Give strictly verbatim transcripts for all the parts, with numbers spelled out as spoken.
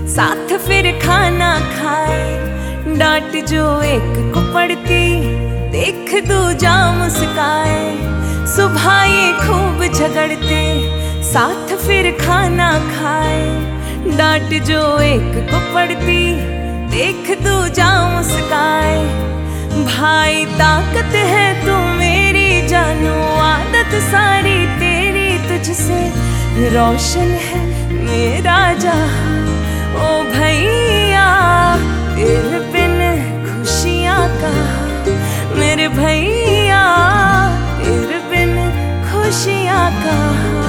साथ फिर खाना खाए। डांट जो एक को पड़ती देख दूजा मुस्काए। सुबह ये खूब झगड़ते साथ फिर खाना खाए। डांट जो एक को पड़ती देख दूजा मुस्काए। भाई ताकत है तू मेरी जानू, आदत सारी तेरी तुझसे रोशन है मेरा जहां। ओ भैया तेरे बिन खुशियां कहाँ, मेरे भैया तेरे बिन खुशियां कहाँ।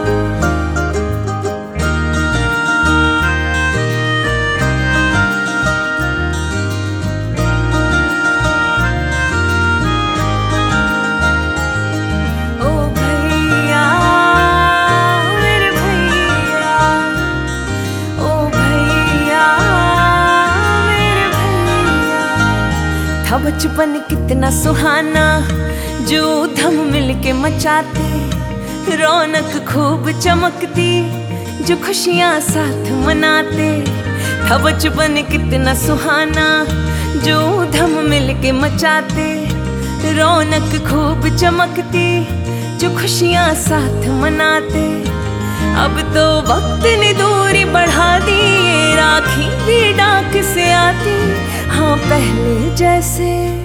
था बचपन कितना सुहाना, जो धम मिलके मचाते। रौनक खूब चमकती जो खुशियां साथ मनाते। था बचपन कितना सुहाना, जो धम मिलके मचाते। रौनक खूब चमकती जो खुशियां साथ मनाते। अब तो वक्त ने दूरी बढ़ा दी, ये राखी भी डाक से आती। हाँ पहले जैसे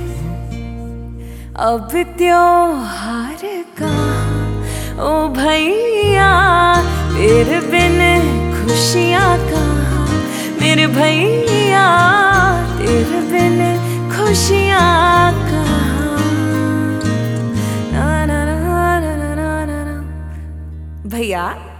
अब त्योहार कहाँ। ओ भैया तेरे बिन खुशियां कहाँ, मेरे भैया तेरे बिन खुशियां कहाँ। ना ना ना ना ना ना भैया।